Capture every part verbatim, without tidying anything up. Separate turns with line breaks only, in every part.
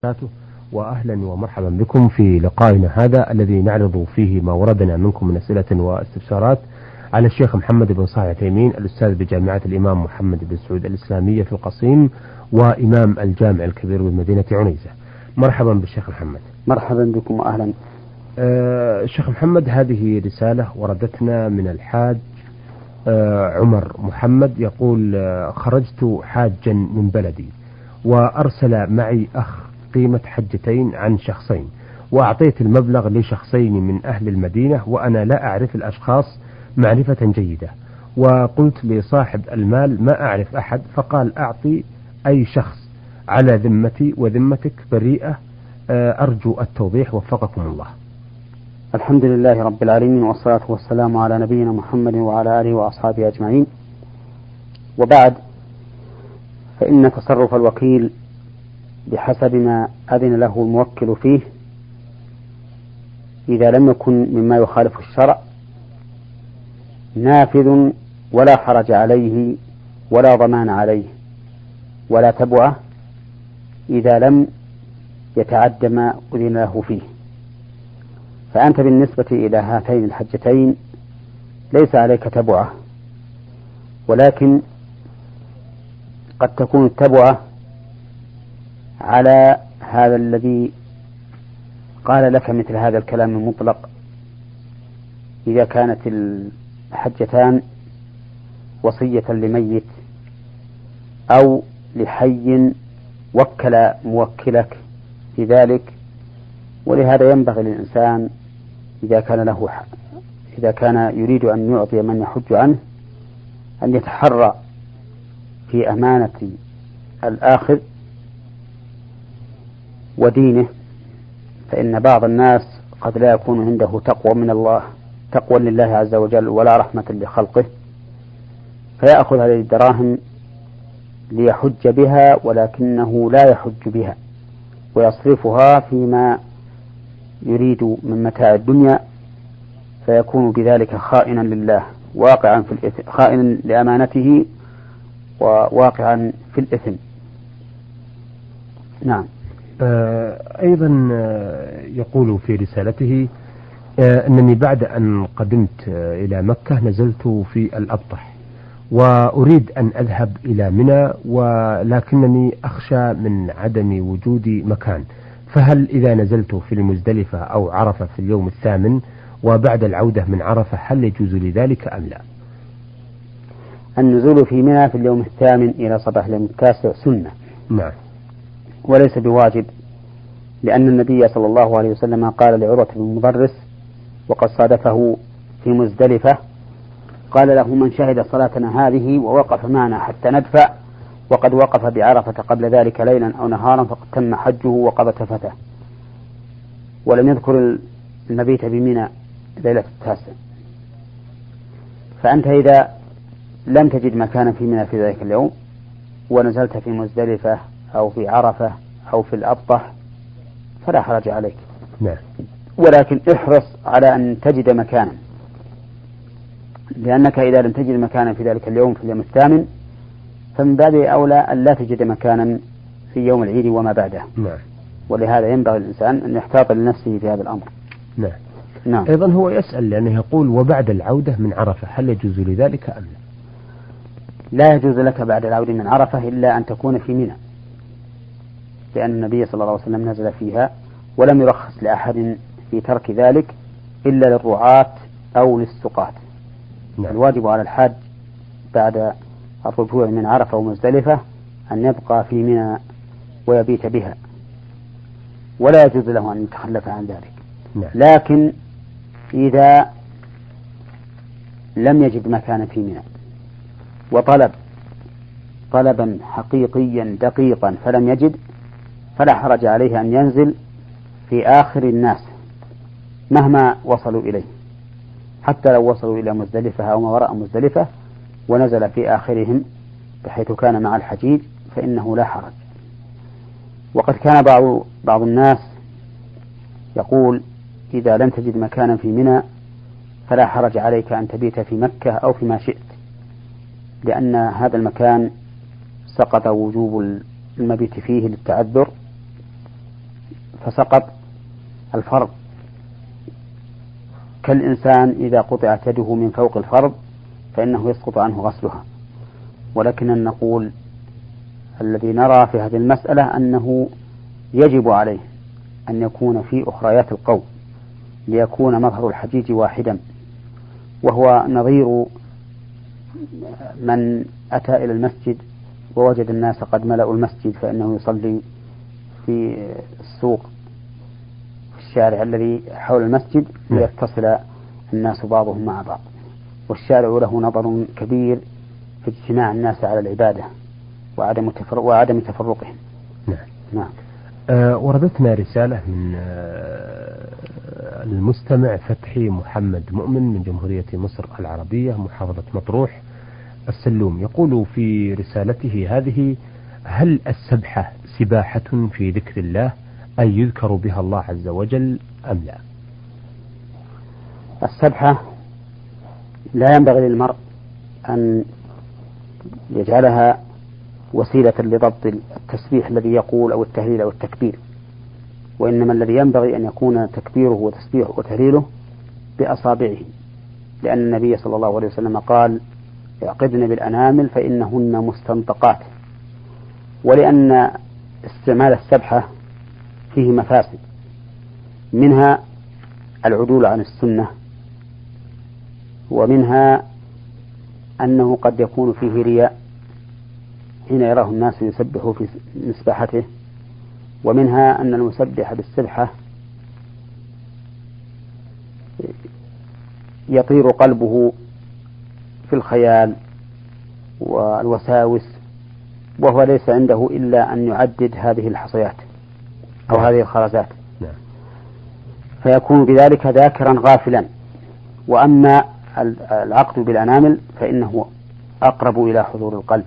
وأهلا ومرحبا بكم في لقائنا هذا الذي نعرض فيه ما وردنا منكم من أسئلة واستفسارات على الشيخ محمد بن صالح العثيمين الأستاذ بجامعة الإمام محمد بن سعود الإسلامية في القصيم وإمام الجامع الكبير بمدينة عنيزة. مرحبا بالشيخ محمد.
مرحبا بكم وأهلا.
آه الشيخ محمد، هذه رسالة وردتنا من الحاج آه عمر محمد يقول: آه خرجت حاجا من بلدي وأرسل معي أخ قيمة حجتين عن شخصين، وأعطيت المبلغ لشخصين من أهل المدينة وأنا لا أعرف الأشخاص معرفة جيدة، وقلت لصاحب المال ما أعرف أحد، فقال أعطي أي شخص على ذمتي وذمتك بريئة. أرجو التوضيح وفقكم الله.
الحمد لله رب العالمين، والصلاة والسلام على نبينا محمد وعلى آله وأصحابه أجمعين، وبعد، فإن تصرف الوكيل بحسب ما أذن له الموكل فيه إذا لم يكن مما يخالف الشرع نافذ ولا حرج عليه ولا ضمان عليه ولا تبعه إذا لم يتعد ما أذن له فيه. فأنت بالنسبة إلى هاتين الحجتين ليس عليك تبعه، ولكن قد تكون التبعة على هذا الذي قال لك مثل هذا الكلام المطلق، إذا كانت الحجتان وصية لميت أو لحي وكل موكلك في ذلك. ولهذا ينبغي للإنسان إذا كان له إذا كان يريد أن يعطي من يحج عنه أن يتحرى في أمانة الآخذ ودينه، فإن بعض الناس قد لا يكون عنده تقوى من الله تقوى لله عز وجل ولا رحمة لخلقه، فيأخذ هذه الدراهم ليحج بها ولكنه لا يحج بها، ويصرفها فيما يريد من متاع الدنيا، فيكون بذلك خائنا لله واقعا في الإثم، خائنا لأمانته وواقعا في الإثم. نعم.
أيضا يقول في رسالته: أنني بعد أن قدمت إلى مكة نزلت في الأبطح وأريد أن أذهب إلى منى، ولكنني أخشى من عدم وجود مكان، فهل إذا نزلت في المزدلفة أو عرفة في اليوم الثامن وبعد العودة من عرفة هل يجوز لي ذلك أم لا؟
النزول في منى في اليوم الثامن إلى صباح اليوم التاسع سنة،
نعم،
وليس بواجب، لأن النبي صلى الله عليه وسلم قال لعروة بن مضرس وقد صادفه في مزدلفة، قال له: من شهد صلاتنا هذه ووقف معنا حتى ندفع وقد وقف بعرفة قبل ذلك ليلا أو نهارا فقد تم حجه وقضى تفته. ولم يذكر المبيت بمنى ليلة التاسع. فأنت إذا لم تجد مكانا في منى في ذلك اليوم ونزلت في مزدلفة أو في عرفة أو في الأبطح فلا حرج عليك،
نعم،
ولكن احرص على أن تجد مكانا، لأنك إذا لم تجد مكانا في ذلك اليوم في اليوم الثامن فمن باب أولى أن لا تجد مكانا في يوم العيد وما بعده.
نعم.
ولهذا ينبغي الإنسان أن يحتاط لنفسه في هذا الأمر.
نعم.
نعم.
أيضا هو يسأل لأنه يقول: وبعد العودة من عرفة هل يجوز لذلك أم لا؟
لا يجوز لك بعد العودة من عرفة إلا أن تكون في منى، لأن النبي صلى الله عليه وسلم نزل فيها ولم يرخص لأحد في ترك ذلك إلا للرعاة أو للسقاة.
نعم.
الواجب على الحاج بعد الرجوع من عرفة ومزدلفة أن يبقى في منى ويبيت بها، ولا يجوز له أن يتخلف عن ذلك.
نعم.
لكن إذا لم يجد مكانا في منى وطلب طلبا حقيقيا دقيقا فلم يجد فلا حرج عليه أن ينزل في آخر الناس مهما وصلوا إليه، حتى لو وصلوا إلى مزدلفة أو ما وراء مزدلفة ونزل في آخرهم بحيث كان مع الحجيج فإنه لا حرج. وقد كان بعض بعض الناس يقول: إذا لم تجد مكانا في منى فلا حرج عليك أن تبيت في مكة أو فيما شئت، لأن هذا المكان سقط وجوب المبيت فيه للتعذر، فسقط الفرض، كالإنسان إذا قطعت يده من فوق الفرض فإنه يسقط عنه غسلها. ولكن نقول الذي نرى في هذه المسألة أنه يجب عليه أن يكون في أخريات القول ليكون مظهر الحجيج واحدا، وهو نظير من أتى إلى المسجد ووجد الناس قد ملأوا المسجد فإنه يصلي في السوق في الشارع الذي حول المسجد ليتصل الناس بعضهم مع بعض، والشارع له نظر كبير في اجتماع الناس على العبادة وعدم تفرق وعدم تفرقهم.
نعم.
نعم.
آه وردتنا رسالة من آه المستمع فتحي محمد مؤمن من جمهورية مصر العربية محافظة مطروح السلوم، يقول في رسالته هذه: هل السبحة سباحة في ذكر الله أي يذكر بها الله عز وجل أم لا؟
السبحة لا ينبغي للمرء أن يجعلها وسيلة لضبط التسبيح الذي يقول أو التهليل أو التكبير، وإنما الذي ينبغي أن يكون تكبيره وتسبيحه وتهليله بأصابعه، لأن النبي صلى الله عليه وسلم قال: اعقدن بالأنامل فإنهن مستنطقات. ولأن استعمال السبحة فيه مفاسد، منها العدول عن السنة، ومنها أنه قد يكون فيه رياء حين يراه الناس يسبحوا في مسبحته، ومنها أن المسبح بالسبحة يطير قلبه في الخيال والوساوس، وهو ليس عنده إلا أن يعدد هذه الحصيات أو هذه الخرزات، فيكون بذلك ذاكرا غافلا. وأما العقد بالأنامل فإنه أقرب إلى حضور القلب،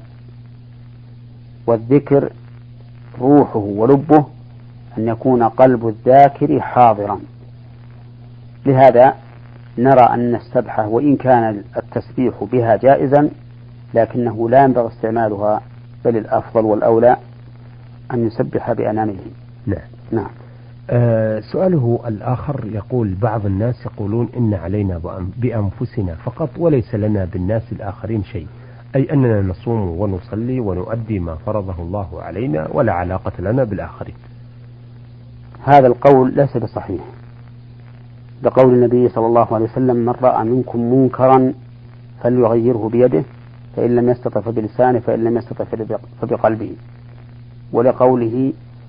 والذكر روحه ولبه أن يكون قلب الذاكر حاضرا. لهذا نرى أن السبحة وإن كان التسبيح بها جائزا لكنه لا ينبغي استعمالها، بل الأفضل والأولى أن يسبح بأنامله.
نعم.
نعم.
آه سؤاله الآخر يقول: بعض الناس يقولون إن علينا بأنفسنا فقط وليس لنا بالناس الآخرين شيء، أي أننا نصوم ونصلي ونؤدي ما فرضه الله علينا ولا علاقة لنا بالآخرين.
هذا القول ليس بصحيح، بقول النبي صلى الله عليه وسلم: من رأى منكم منكرا فليغيره بيده، فإن لم يستطع فبلسانه، فإن لم يستطع فبقلبه. ولقوله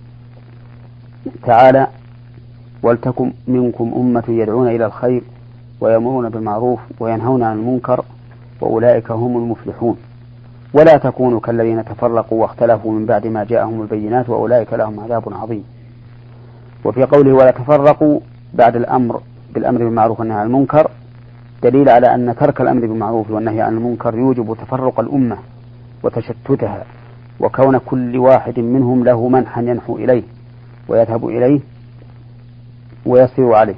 تعالى: ولتكن منكم أمة يدعون إلى الخير ويأمرون بالمعروف وينهون عن المنكر وأولئك هم المفلحون، ولا تكونوا كالذين تفرقوا واختلفوا من بعد ما جاءهم البينات وأولئك لهم عذاب عظيم. وفي قوله ولا تفرقوا بعد الأمر بالأمر بالمعروف والنهي عن المنكر دليل على أن ترك الأمر بالمعروف والنهي عن المنكر يوجب تفرق الأمة وتشتتها، وكون كل واحد منهم له منحا ينحو إليه ويذهب إليه ويسير عليه.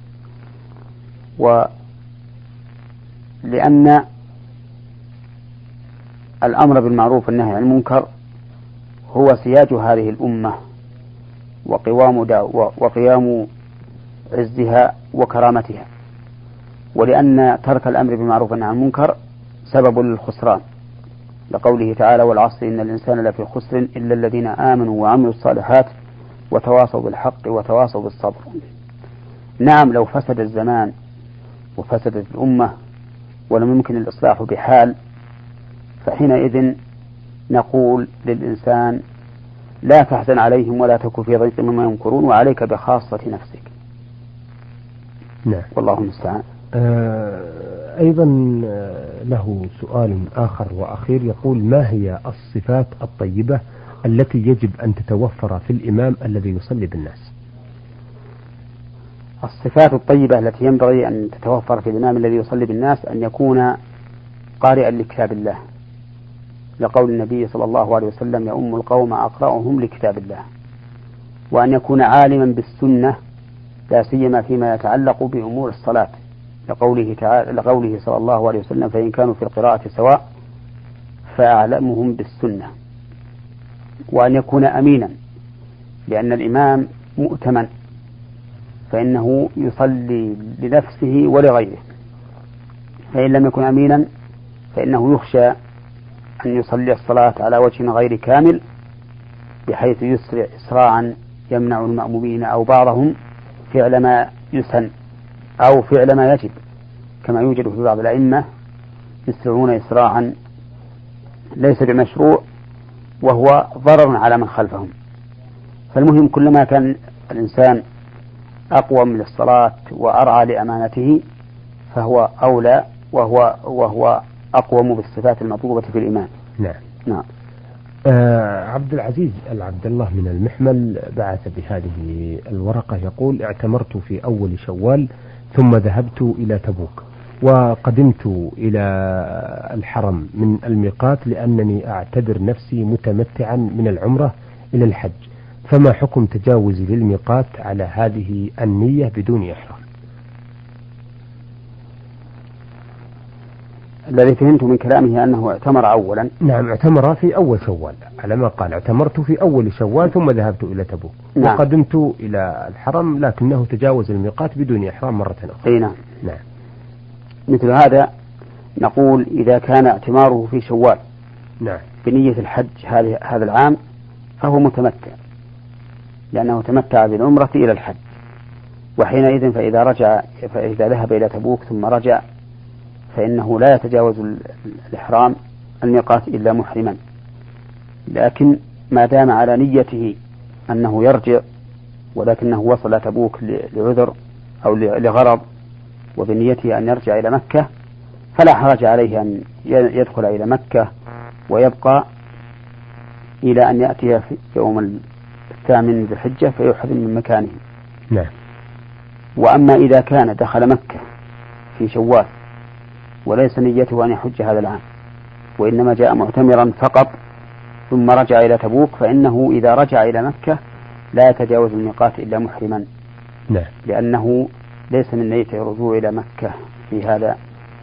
ولأن الأمر بالمعروف والنهي عن المنكر هو سياج هذه الأمة وقوام وقيام عزها وكرامتها، ولأن ترك الأمر بالمعروف والنهي عن المنكر سبب للخسران، لقوله تعالى: والعصر إن الإنسان لفي خسر إلا الذين آمنوا وعملوا الصالحات وتواصوا بالحق وتواصوا بالصبر. نعم، لو فسد الزمان وفسدت الأمة ولم يمكن الإصلاح بحال فحينئذ نقول للإنسان: لا تحزن عليهم ولا تكن في ضيق مما يمكرون وعليك بخاصة نفسك.
نعم.
والله المستعان.
آه أيضا له سؤال آخر وأخير يقول: ما هي الصفات الطيبة التي يجب أن تتوفر في الإمام الذي يصلي بالناس؟
الصفات الطيبة التي ينبغي أن تتوفر في الإمام الذي يصلي بالناس أن يكون قارئا لكتاب الله، لقول النبي صلى الله عليه وسلم: يؤم القوم أقرأهم لكتاب الله، وأن يكون عالما بالسنة لا سيما فيما يتعلق بأمور الصلاة، لقوله تعالى لقوله صلى الله عليه وسلم: فإن كانوا في القراءة سواء فأعلمهم بالسنة. وأن يكون أمينا، لأن الإمام مؤتمن، فإنه يصلي لنفسه ولغيره، فإن لم يكن أمينا فإنه يخشى أن يصلي الصلاة على وجه غير كامل بحيث يسرع إسراعا يمنع المأمومين أو بعضهم فعل ما يسن أو فعل ما يجب، كما يوجد في بعض الأئمة يسرعون إسراعا ليس بمشروع وهو ضرر على من خلفهم. فالمهم كلما كان الإنسان أقوى من الصلاة وأرعى لأمانته فهو أولى وهو وهو أقوم بالصفات المطلوبة في الإيمان.
نعم.
نعم.
آه عبد العزيز العبد الله من المحمل بعث بهذه الورقة يقول: اعتمرت في أول شوال ثم ذهبت إلى تبوك وقدمت إلى الحرم من الميقات لأنني أعتبر نفسي متمتعا من العمرة إلى الحج، فما حكم تجاوزي للميقات على هذه النية بدون إحرام؟
الذي فهمت من كلامه أنه اعتمر أولا.
نعم، اعتمر في أول شوال على ما قال، اعتمرت في أول شوال ثم ذهبت إلى تبوك. نعم. وقدمت إلى الحرم لكنه تجاوز الميقات بدون إحرام مرة أخرى.
أي نعم.
نعم.
مثل هذا نقول إذا كان اعتماره في شوال
نعم
بنية الحج هذا العام فهو متمتع، لأنه تمتع بالعمرة إلى الحج، وحينئذ فإذا رجع فإذا ذهب إلى تبوك ثم رجع فإنه لا يتجاوز الإحرام الميقات إلا محرما. لكن ما دام على نيته أنه يرجع ولكنه وصل تبوك لعذر أو لغرض وبنيته أن يرجع إلى مكة فلا حرج عليه أن يدخل إلى مكة ويبقى إلى أن يأتي في يوم الثامن ذي الحجة فيحرم من مكانه.
نعم.
وأما إذا كان دخل مكة في شوال وليس نيته أن يحج هذا العام وإنما جاء معتمرا فقط ثم رجع إلى تبوك فإنه إذا رجع إلى مكة لا يتجاوز الميقات إلا محرما.
نعم.
لأنه ليس من نيته الرجوع إلى مكة في هذا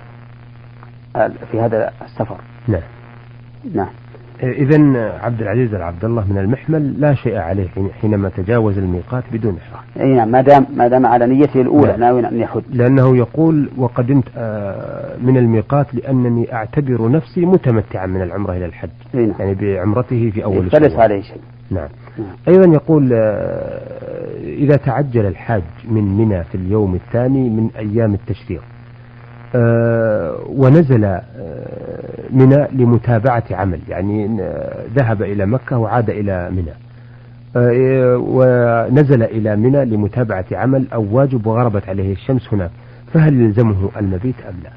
في هذا السفر.
نعم.
نعم.
إذن عبد العزيز العبد الله من المحمل لا شيء عليه حينما تجاوز الميقات بدون إحرام.
أي نعم، ما دام ما دام على نيته الأولى ناوي أن يحج.
لأنه يقول: وقدمت من الميقات لأنني أعتبر نفسي متمتعا من العمرة إلى الحج.
نعم.
يعني بعمرته في أول
فليس عليه شيء.
نعم. نعم. أيضا يقول: إذا تعجل الحاج من منى في اليوم الثاني من أيام التشريق أه ونزل أه منى لمتابعة عمل، يعني ذهب إلى مكة وعاد إلى منى أه ونزل إلى منى لمتابعة عمل أو واجب وغربت عليه الشمس هناك، فهل يلزمه المبيت أم لا؟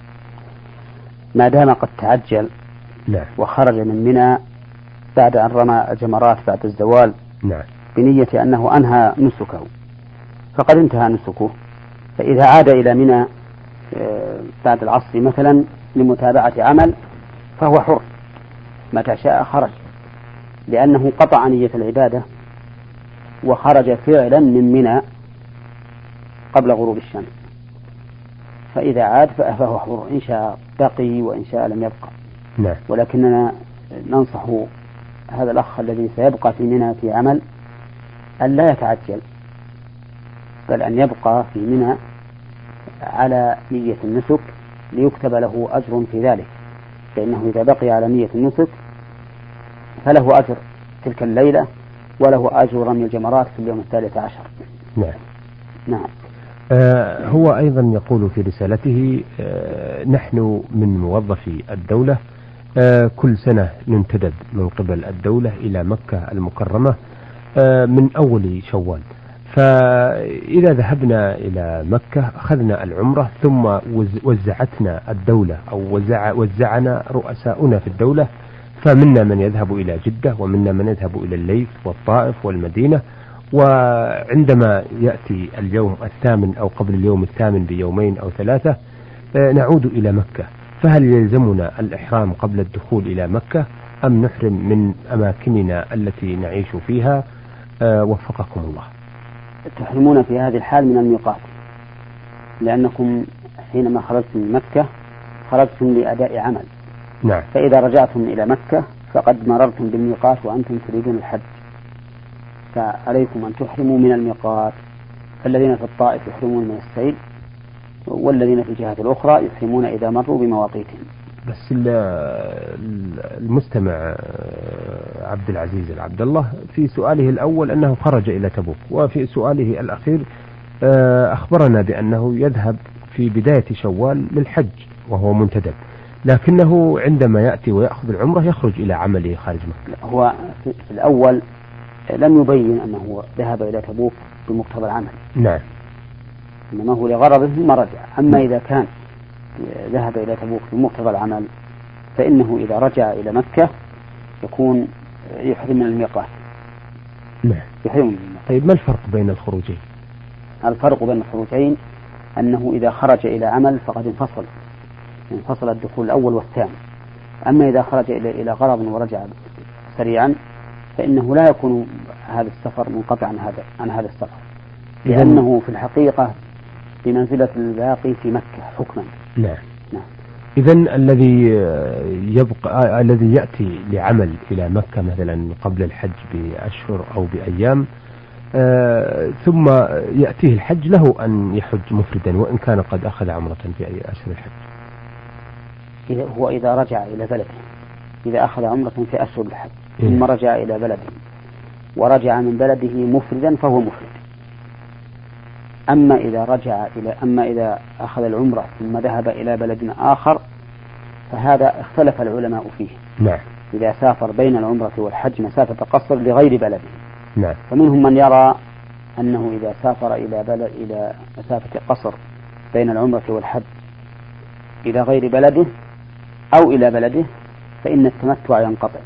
ما دام قد تعجل
نعم.
وخرج من منى بعد أن رمى الجمرات بعد الزوال
نعم.
بنية أنه أنهى نسكه فقد انتهى نسكه، فإذا عاد إلى منى بعد العصر مثلا لمتابعة عمل فهو حر متى شاء خرج، لأنه قطع نية العبادة وخرج فعلا من منى قبل غروب الشمس، فإذا عاد فهو حر إن شاء بقي وإن شاء لم يبقى.
نعم.
ولكننا ننصح هذا الأخ الذي سيبقى في منى في عمل أن لا يتعجل، بل أن يبقى في منى على نية النسك ليكتب له أجر في ذلك، فإنه إذا بقي على نية النسك فله أجر تلك الليلة وله أجر رمي الجمرات في اليوم الثالث عشر.
نعم.
نعم.
آه هو أيضا يقول في رسالته: آه نحن من موظفي الدولة، آه كل سنة ننتدب من قبل الدولة إلى مكة المكرمة آه من أول شوال، فإذا ذهبنا إلى مكة أخذنا العمرة ثم وزعتنا الدولة أو وزع وزعنا رؤساؤنا في الدولة، فمنا من يذهب إلى جدة ومنا من يذهب إلى الليث والطائف والمدينة، وعندما يأتي اليوم الثامن أو قبل اليوم الثامن بيومين أو ثلاثة نعود إلى مكة، فهل يلزمنا الإحرام قبل الدخول إلى مكة أم نحرم من أماكننا التي نعيش فيها؟ أه وفقكم الله.
تحرمون في هذه الحال من الميقات، لأنكم حينما خرجتم من مكة خرجتم لأداء عمل.
نعم.
فإذا رجعتم إلى مكة فقد مررتم بالميقات وأنتم تريدون الحج، فعليكم أن تحرموا من الميقات، فالذين في الطائف يحرمون من السيل، والذين في الجهة الأخرى يحرمون إذا مروا بمواقيتهم.
بس المستمع عبد العزيز العبد الله في سؤاله الأول أنه خرج إلى تبوك، وفي سؤاله الأخير أخبرنا بأنه يذهب في بداية شوال للحج وهو منتدب، لكنه عندما يأتي ويأخذ العمرة يخرج إلى عمله خارج مكة.
هو في الأول لم يبين أنه ذهب إلى تبوك بمقتضى العمل،
نعم،
إنما هو لغرضه ثم رجع. أما إذا كان ذهب إلى تبوك بمقتضى العمل فإنه إذا رجع إلى مكة يكون يحرم من الميقات.
نعم،
يحرم من الميقات.
طيب ما الفرق بين الخروجين؟
الفرق بين الخروجين أنه إذا خرج إلى عمل فقد انفصل انفصل الدخول الأول والثاني. أما إذا خرج إلى إلى غرض ورجع سريعا فإنه لا يكون هذا السفر منقطع عن هذا عن هذا السفر، لأنه في الحقيقة بمنزلة الباقي في مكة حكما.
نعم.
نعم.
إذن الذي يبقى الذي يأتي لعمل إلى مكة مثلا قبل الحج بأشهر أو بأيام آه ثم يأتيه الحج له أن يحج مفردا وإن كان قد أخذ عمرة في أي أشهر الحج.
إذا هو إذا رجع إلى بلده، إذا أخذ عمرة في أشهر الحج ثم رجع إلى بلده ورجع من بلده مفردا فهو مفرد. أما إذا رجع إلى أما إذا أخذ العمرة ثم ذهب إلى بلد آخر فهذا اختلف العلماء فيه.
نعم.
إذا سافر بين العمرة والحج مسافة قصر لغير بلده.
نعم.
فمنهم من يرى أنه إذا سافر إلى بلد إلى مسافة قصر بين العمرة والحج إلى غير بلده أو إلى بلده فإن التمتع ينقطع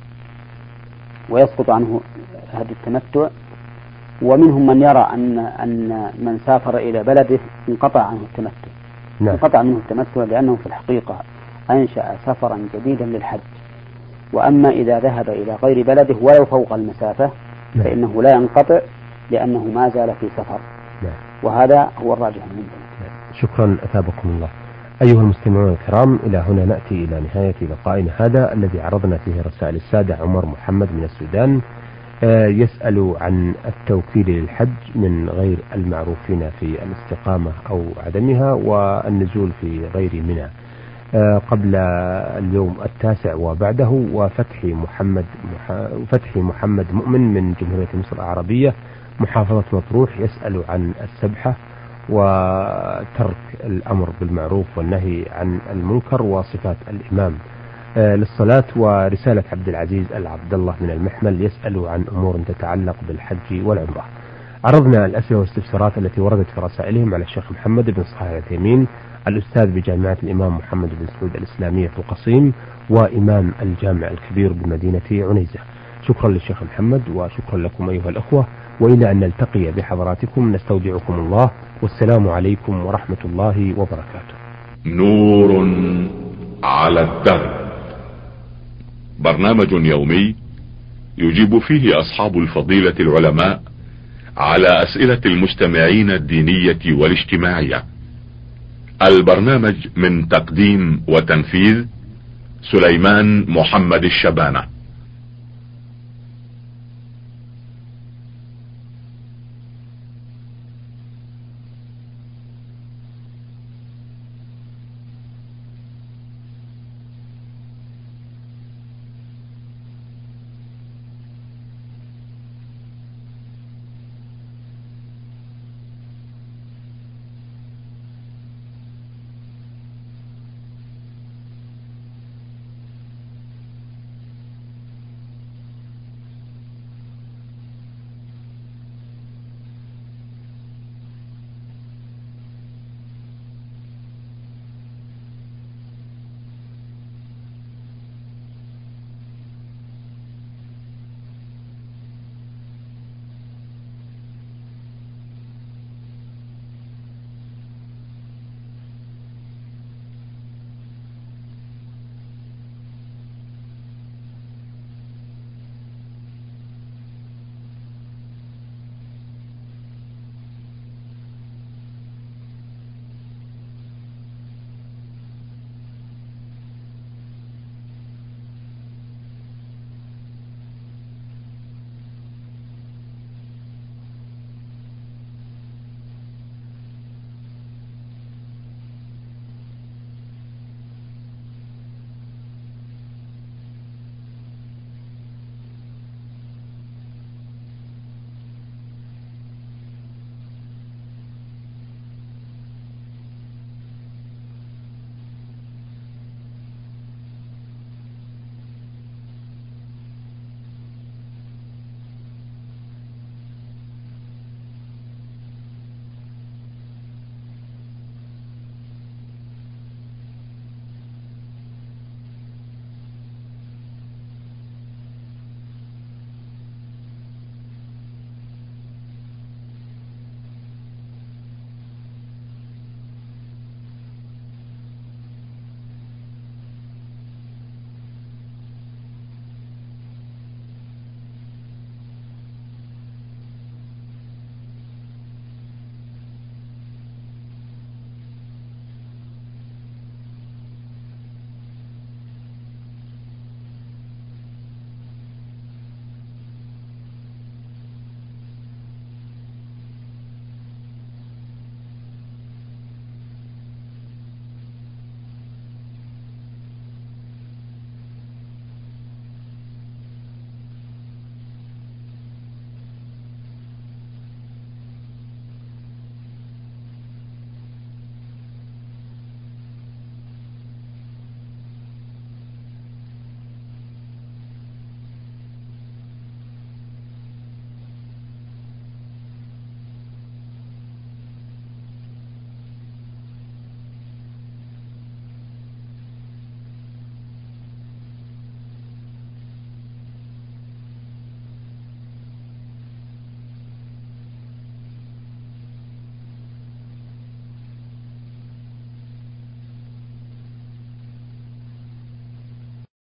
ويسقط عنه هذا التمتع. ومنهم من يرى أن أن من سافر إلى بلده انقطع عنه التمتع.
نعم.
انقطع منه التمتع لأنه في الحقيقة أنشأ سفرا جديدا للحج. وأما إذا ذهب إلى غير بلده ولو فوق المسافة
نعم.
فإنه لا ينقطع لأنه ما زال في سفر.
نعم.
وهذا هو الراجح منه.
نعم. شكرا أثابكم الله. أيها المستمعون الكرام، إلى هنا نأتي إلى نهاية لقائنا هذا الذي عرضنا فيه رسائل السادة عمر محمد من السودان يسأل عن التوكيل للحج من غير المعروفين في الاستقامة أو عدمها والنزول في غير منى قبل اليوم التاسع وبعده، وفتحي محمد فتحي محمد مؤمن من جمهورية مصر العربية محافظة مطروح يسأل عن السبحة وترك الأمر بالمعروف والنهي عن المنكر وصفات الإمام للصلاة. ورسالة عبد العزيز العبد الله من المحمل يسأل عن أمور تتعلق بالحج والعمرة. عرضنا الأسئلة والاستفسارات التي وردت في رسائلهم على الشيخ محمد بن صالح العثيمين الأستاذ بجامعة الإمام محمد بن سعود الإسلامية في القصيم وإمام الجامع الكبير بمدينة عنيزة. شكرا للشيخ محمد وشكرا لكم أيها الأخوة، وإلى أن نلتقي بحضراتكم نستودعكم الله والسلام عليكم ورحمة الله وبركاته.
نور على الدرب، برنامج يومي يجيب فيه أصحاب الفضيلة العلماء على أسئلة المستمعين الدينية والاجتماعية. البرنامج من تقديم وتنفيذ سليمان محمد الشبانة.